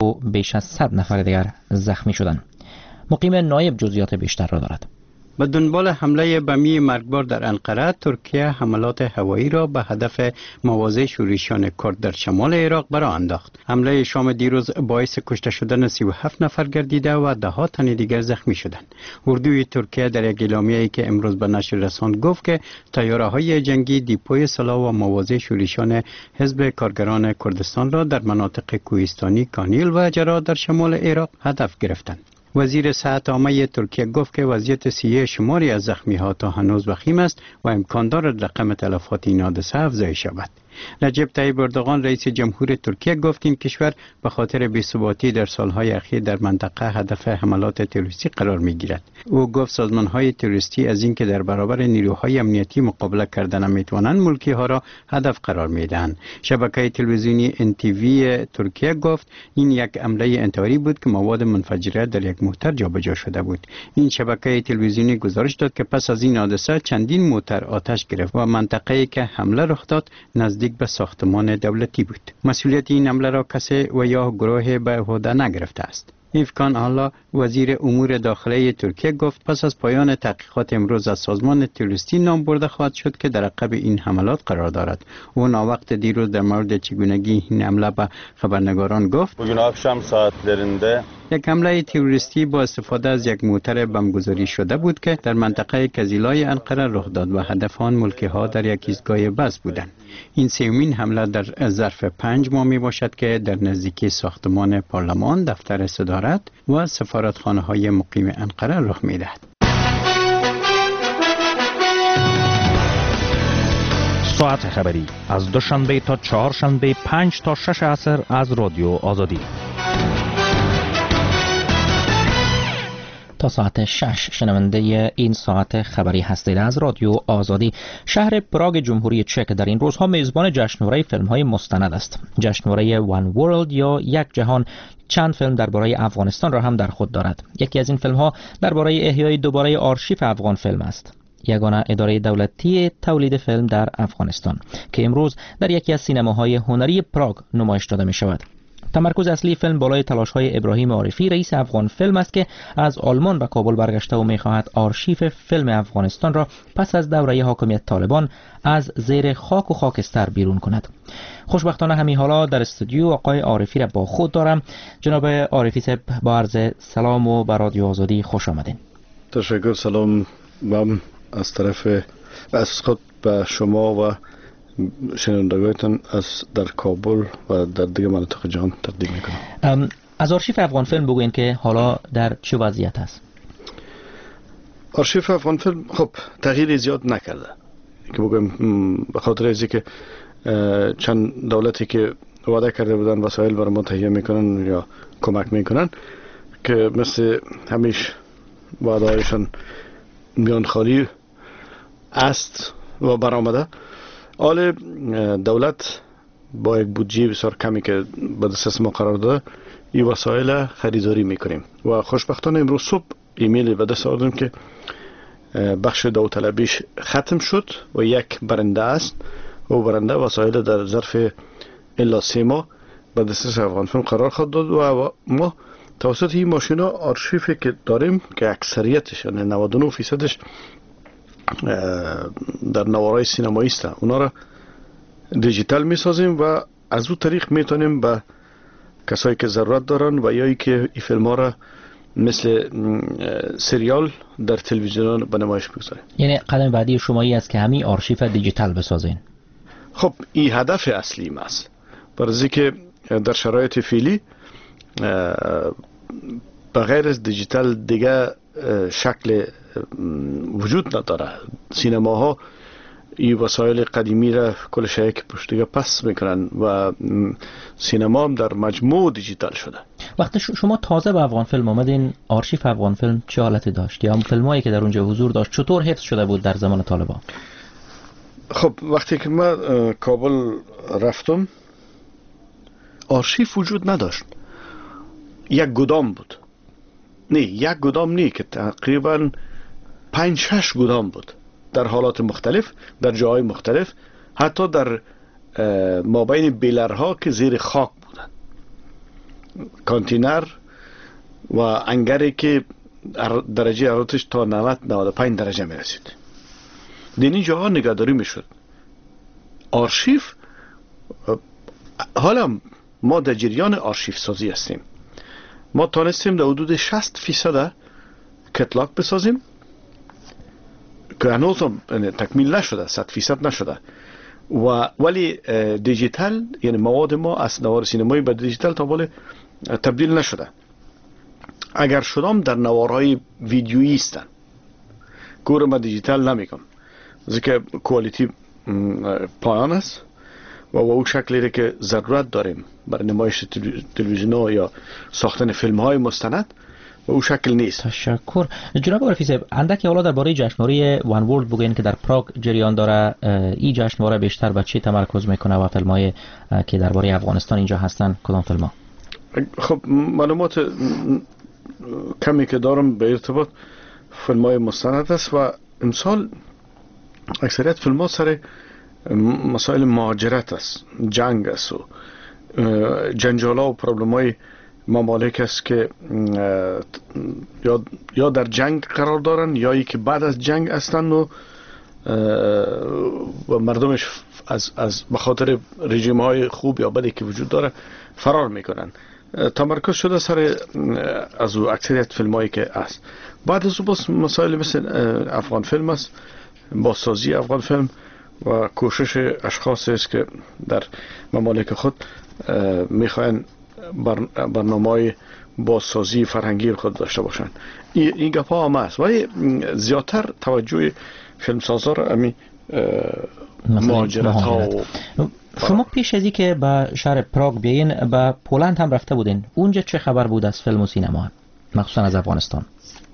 و بیش از 100 نفر دیگر زخمی شدند. مقیم نایب جزئیات بیشتر را دارد. به دنبال حمله بمی مرگبار در انقره، ترکیه حملات هوایی را به هدف مواضع شورشیان کرد در شمال عراق برآ انداخت. حمله شام دیروز باعث کشته شدن 37 نفر گردیده و ده تن دیگر زخمی شدند. اردوی ترکیه در یک اعلامیه‌ای که امروز به نشر رساند گفت که طیاره‌های جنگی دیپوی سلاح و مواضع شورشیان حزب کارگران کردستان را در مناطق کوهستانی کانیل و جرا در شمال عراق هدف گرفتند. وزیر صحت عامه ترکیه گفت که وضعیت صحی شماری از زخمی ها تا هنوز وخیم است و امکان دارد رقم تلفات این حادثه افزایش شود. رجب طیب اردوغان رئیس جمهور ترکیه گفت این کشور به خاطر بی‌ثباتی در سالهای اخیر در منطقه هدف حملات تروریستی قرار می‌گیرد. او گفت سازمان‌های تروریستی از اینکه در برابر نیروهای امنیتی مقابله کردن نمی‌توانند ملکی‌ها را هدف قرار می‌دهند. شبکه تلویزیونی NTV ترکیه گفت این یک حمله انتحاری بود که مواد منفجره در یک موتر جابجا شده بود. این شبکه تلویزیونی گزارش داد که پس از این حادثه چندین موتر آتش گرفت و منطقه‌ای که حمله رخ داد نزدیک به ساختمان دولتی بود. مسئولیت این حمله را کسی و یا گروه به عهده نگرفته است. ایفکان آلا وزیر امور داخلی ترکیه گفت پس از پایان تحقیقات امروز از سازمان تروریستی نام برده خواهد شد که در عقب این حملات قرار دارد. او ناوقت دیروز در مورد چگونگی این حمله به خبرنگاران گفت bugün akşam saatlerinde یک حمله تروریستی با استفاده از یک موتر بمبگذاری شده بود که در منطقه کزیلای انقره رخ داد و هدف آن ملکی‌ها در یک ایستگاه بس بودند. این سومین حمله در ظرف 5 ماه می باشد که در نزدیکی ساختمان پارلمان، دفتر صدارت و سفارتخانه‌های مقیم انقره رخ می‌دهد. ساعت خبری از دوشنبه تا چهارشنبه 5 تا 6 عصر از رادیو آزادی. تا ساعت 6 شنونده این ساعت خبری هستید از رادیو آزادی. شهر پراگ جمهوری چک در این روزها میزبان جشنواره فیلم‌های مستند است. جشنواره وان ورلد یا یک جهان چند فیلم درباره افغانستان را هم در خود دارد. یکی از این فیلم‌ها درباره احیای دوباره آرشیف افغان فیلم است، یگانه اداره دولتی تولید فیلم در افغانستان که امروز در یکی از سینماهای هنری پراگ نمایش داده می شود. تمرکز اصلی فیلم بالای تلاش‌های ابراهیم عارفی رئیس افغان فیلم است که از آلمان به کابل برگشته و می‌خواهد آرشیف فیلم افغانستان را پس از دوره حاکمیت طالبان از زیر خاک و خاکستر بیرون کند. خوشبختانه همین حالا در استودیو آقای عارفی را با خود دارم. جناب عارفی صاحب با عرض سلام و به رادیو آزادی خوش آمدین. تشکر. سلام از طرف از خود به شما و شنوندگانتان از در کابل و در دیگه مناطق جهان تقدیم میکنم. از آرشیف افغان فیلم بگوین که حالا در چه وضعیت است؟ آرشیف افغان فیلم خب تغییر زیاد نکرده که بگویم، به خاطر از اینکه چند دولتی که وعده کرده بودن وسایل برای ما تهیه میکنن یا کمک میکنن که مثل همیشه وعده هایشان میان خالی است و برآمده. حال دولت با یک بودجه بسیار کمی که به دست ما قرار داده این وسایل خریداری میکنیم و خوشبختانه امروز صبح ایمیل به دست آوردیم که بخش داوطلبیش ختم شد و یک برنده است و برنده وسایل در ظرف الا 3 ماه به دست افغان فیلم قرار خواهد داد و ما توسط این ماشینا آرشیفی که داریم که اکثریتش یعنی 99% در نوارای سینمایی است، اونا را دیجیتال میسازیم و از اون طریق میتونیم به کسایی که ضرورت دارن و یا ای که این فیلم ها را مثل سریال در تلویزیون به نمایش بگذاریم. یعنی قدم بعدی شمایی است که همین آرشیف دیجیتال بسازین؟ خب این هدف اصلی ما است، برای که در شرایط فعلی بغیر از دیجیتال دیگه شکل وجود نداره. سینماها این وسایل قدیمی را کل شیء که پشتیگه پس میکنن و سینما هم در مجموع دیجیتال شده. وقتی شما تازه به افغان فیلم آمدین، آرشیف افغان فیلم چه حالتی داشت؟ یا هم فیلمایی که در اونجا حضور داشت چطور حفظ شده بود در زمان طالبان؟ خب وقتی که ما کابل رفتم آرشیف وجود نداشت. یک گدام بود. نه یک گدام نه که تقریبا 5-6 گدام بود در حالات مختلف، در جاهای مختلف، حتی در مابین بیلرها که زیر خاک بودن. کانتینر و انگری که درجه حرارتش تا 90-95 درجه می رسید. دینی جاها نگهداری می شد. آرشیو، حالا ما در جریان آرشیو سازی هستیم. ما تانستیم در حدود 60% کتلاگ بسازیم که هنوز تکمیل نشده، 100% نشده، ولی دیجیتال، یعنی مواد ما از نوار سینمایی به دیجیتال تا بالا تبدیل نشده. اگر شدم در نوارهای ویدیویی هستن که ما دیجیتال نمیگم، که کوالیتی پایان است و او شکلی که ضرورت داریم برای نمایش تلویزیون یا ساختن فیلم های مستند و او شکل نیست. تشکر. جناب عارفی صاحب، اندکی حالا درباره جشنواره وان ورلد بگوین که در پراگ جریان داره. این جشنواره بیشتر به چی تمرکز میکنه و فیلم‌های که درباره افغانستان اینجا هستن کدام فیلم‌ها؟ خب معلومات کمی که دارم به ارتباط فیلم‌های مستند است و امسال اکثریت فیلم‌ها سر مسائل مهاجرت است، جنگ است و جنجالا و پروبلم‌های ممالک است که یا در جنگ قرار دارن یا ای که بعد از جنگ هستند و مردمش از بخاطر رژیم‌های خوب یا بدی که وجود داره فرار میکنن. تمرکز شده سر از اکثریت فیلمایی که است. بعد از بس مسائل مثل افغان فیلم است، بازسازی افغان فیلم و کوشش اشخاص است که در ممالک خود میخواین برنامه‌های بازسازی فرهنگی خود داشته باشن. این گپا هم است، ولی زیادتر توجه فیلمسازا را امی مهاجرت ها و شما پیش از این که به شهر پراگ بیاین به پولند هم رفته بودین، اونجا چه خبر بود از فیلم و سینما مخصوصا از افغانستان؟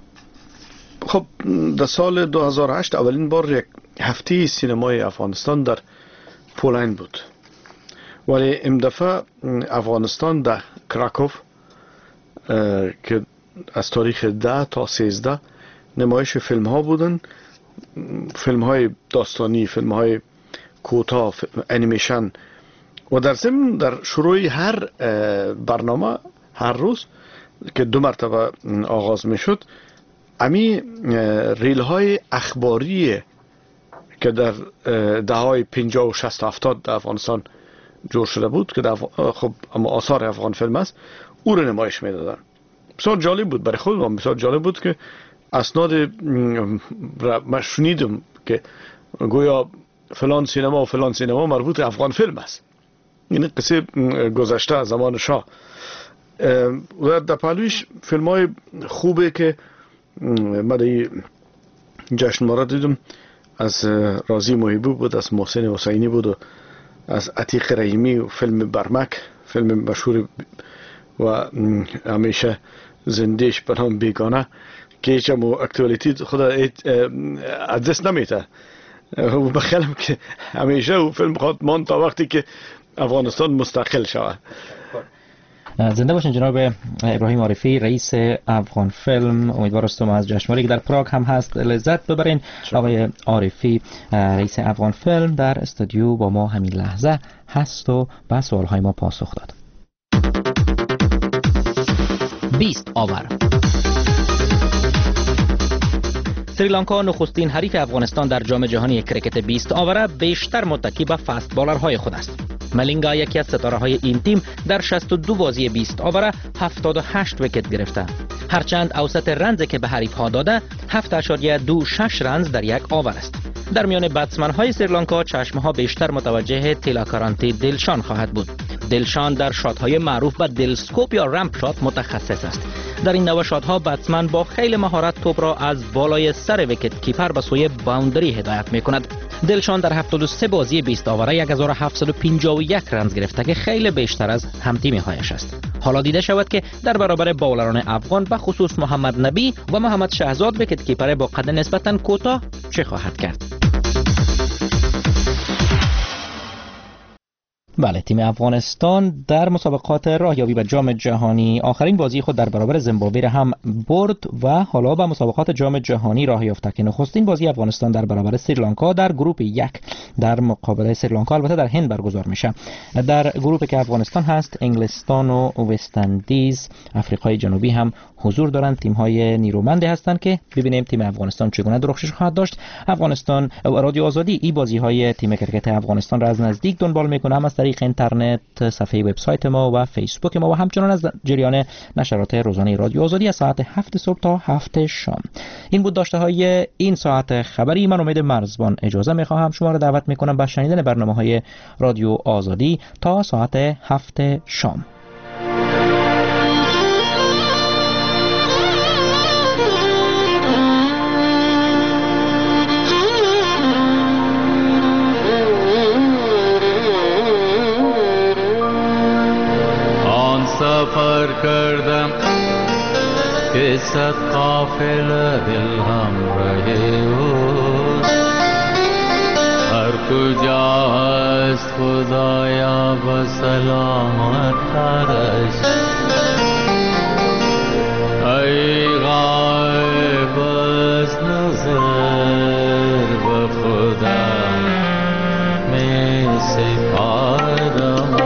خب در سال 2008 اولین بار یک هفته سینمای افغانستان در پولند بود، ولی این دفعه افغانستان در کراکوف که از تاریخ 10 تا 13 نمایش فیلم ها بودن، فیلم های داستانی، فیلم های کوتاه، انیمیشن، و در ضمن در شروع هر برنامه هر روز که 2 مرتبه آغاز می شد امی ریل های اخباری که در دههای 50 و 60 و 70 در افغانستان جور شده بود که خب اما آثار افغان فیلم است، او رو نمایش می دادن. بسیار جالب بود برای خودم، بسیار جالب بود که اسناد من شنیدم که گویا فلان سینما و فلان سینما مربوط افغان فیلم است. این قصه گذشته از زمان شاه. و در پهلویش فیلم های خوبه که من در جشنواره دیدم، از رازی محیبی بود، از محسن حسینی بود و از عتیق رحیمی و فیلم برمک، فیلم مشهور و همیشه زندهش به نام بیگانه که هیچ هم اکتوالیتی خود از دست نمیته و بخیالم که همیشه او فیلم خواهد ماند تا وقتی که افغانستان مستقل شود. زنده باشین جناب ابراهیم عارفی، رئیس افغان فیلم. امیدوار هستم از جشنواره که در پراگ هم هست لذت ببرین. آقای عارفی رئیس افغان فیلم در استودیو با ما همین لحظه هست و به سوالهای ما پاسخ داد. 20 آور. سریلانکا نخستین حریف افغانستان در جام جهانی کرکت 20 آوره بیشتر متکی به فست بالرهای خود است. ملینگا یکی از ستاره های این تیم در 62 بازی 20 آوره 78 ویکت گرفته. هرچند اوسط رنز که به حریف ها داده 7.26 رنز در یک آور است. در میان بتسمن های سریلانکا چشم ها بیشتر متوجه تیلاکارانتی دلشان خواهد بود. دلشان در شات های معروف به دلسکوپ یا رمپ شات متخصص است. در این نوع شات ها بتسمن با خیلی مهارت توپ را از بالای سر ویکت کیپر به سوی باوندری هدایت می کند. دلشان در 73 بازی 20 آوره 1751 رنز گرفته که خیلی بیشتر از همتیمی هایش است. حالا دیده شود که در برابر باولران افغان به خصوص محمد نبی و محمد شهزاد ویکت کیپر با قد نسبتاً کوتاه چه خواهد کرد. بله، تیم افغانستان در مسابقات راهیابی به جام جهانی آخرین بازی خود در برابر زیمبابوه را هم برد و حالا به مسابقات جام جهانی راه یافت که نخستین بازی افغانستان در برابر سریلانکا در گروه 1 در مقابل سریلانکا البته در هند برگزار میشه. در گروهی که افغانستان هست انگلستان و وست اندیز، افریقای جنوبی هم حضور دارند. تیم های نیرومندی هستند که ببینیم تیم افغانستان چگونه درخشش خواهد داشت. افغانستان رادیو آزادی این بازی های تیم کرکت افغانستان را از نزدیک دنبال میکنه، هم از طریق اینترنت، صفحه وبسایت ما و فیسبوک ما و همچنان از جریان نشرات روزانه رادیو آزادی از ساعت 7 صبح تا 7 شام. این بود داشته های این ساعت خبری. من امید مرزبان اجازه میخواهم شما را دعوت میکنم به شنیدن برنامه های رادیو آزادی تا ساعت 7 شام. سفر کردم که صد قافله دل همراه اوست، هر کجا هست خدایا به سلامت ترش. ای غایب از نظر به خدا می سپارم،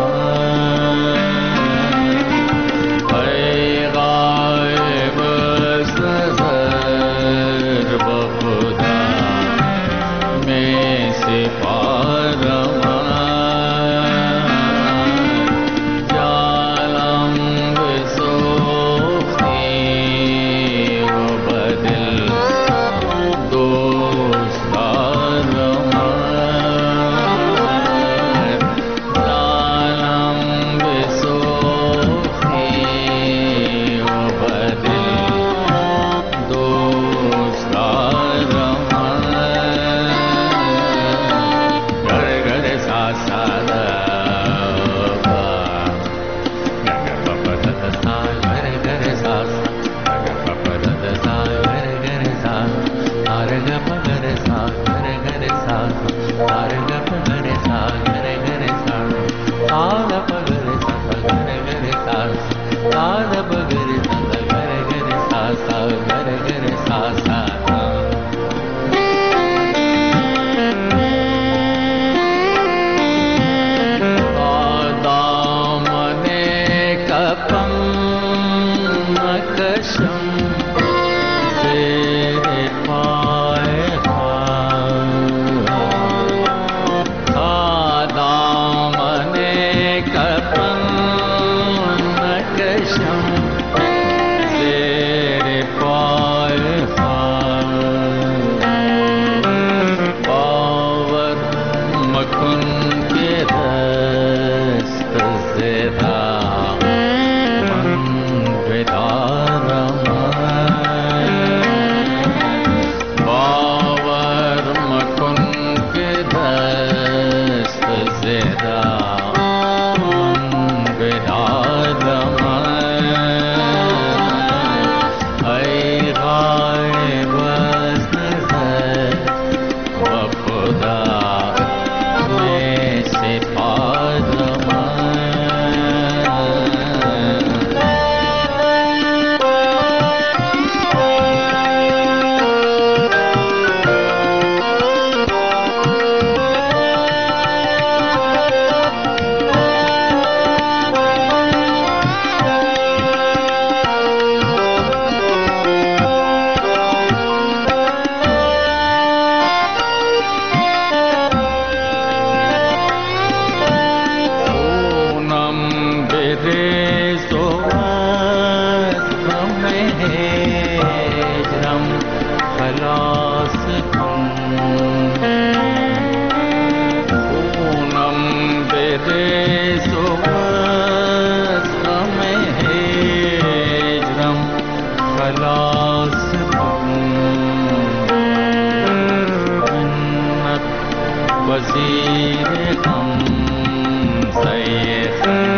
وزیر غم زیخ